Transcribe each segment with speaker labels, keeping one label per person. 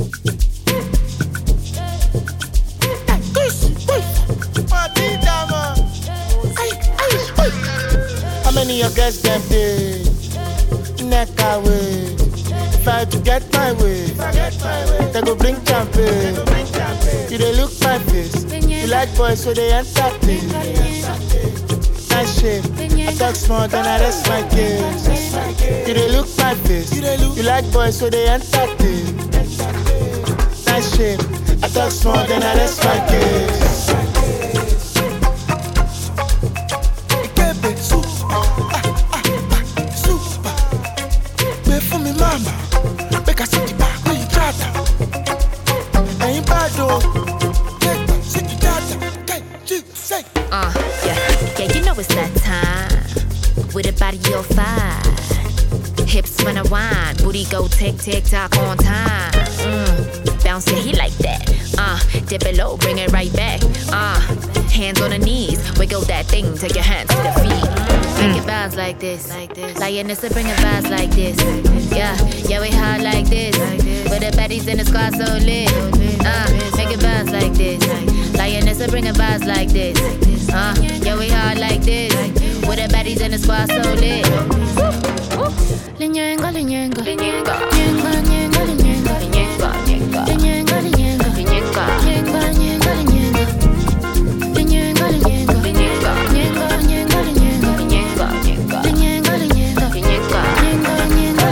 Speaker 1: How many of guys them day? Neck away. If I to get my way, they go bring champagne. You they look my face. You like boys so they entertain. Nice shape. I talk smart and I rest my case. You they look my face. You like boys so they entertain. Nice shape. I talk smart and I rest my case. For me mama, make a city back where you try to. Ain't bad though.
Speaker 2: Yeah, you know it's that time. With a body you'll find. Hips when I whine, booty go tick tick tock on time. Bounce, yeah, he like that. Dip it low, bring it right back. Hands on the knees, wiggle that thing, take your hands to the feet. Make it bounce like this, Lioness, bring it vibes like this. Yeah, we hard like this. With the baddies in the squad so lit. Make it bounce like this. Lioness, bring it vibes like this. Yeah, we hard like this. With the baddies in the squad so lit. Linyenga, linyenga, linyenga, linyenga, linyenga, linyenga, linyenga, linyenga, linyenga, linyenga, linyenga, linyenga, linyenga, linyenga, linyenga, linyenga, linyenga, linyenga, linyenga, linyenga,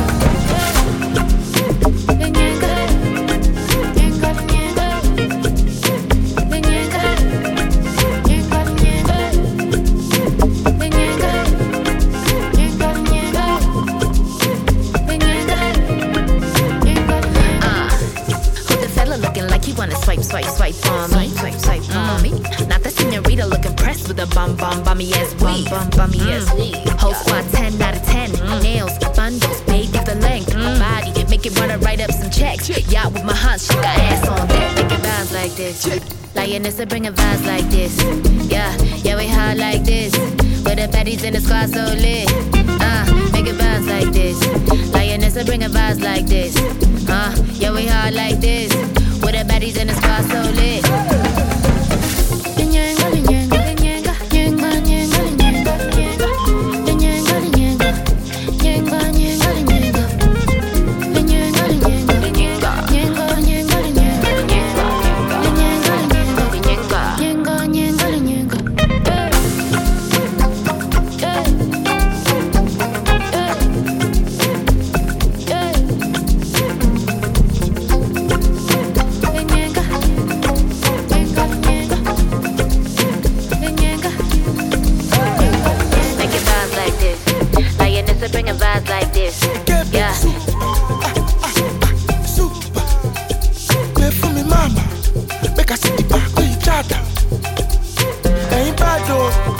Speaker 2: Swipe on me, swipe on me. Not the senorita looking pressed with a bummy ass weed, bummy ass weed. Whole squad 10 out of 10. Nails, bundles, baby the length. Body, make it run right up some checks. Yacht with my hunch, she got ass on deck. Make it bounce like this. Lioness, bring a vibes like this. Yeah, we hard like this. With the baddies in the squad so lit. Make it bounce like this. Lioness, bring a vibes like this. Yeah, we hard like this. With the baddies in the squad so lit. Linyenga, linyenga, linyenga, linyenga, linyenga, linyenga, linyenga, linyenga, linyenga, linyenga, linyenga, linyenga, linyenga, linyenga, linyenga, linyenga, linyenga, linyenga, linyenga. Bring a vibes like this. Yeah.
Speaker 1: Super. Play for me, mama. Make a city back where you try to. Ain't bad though.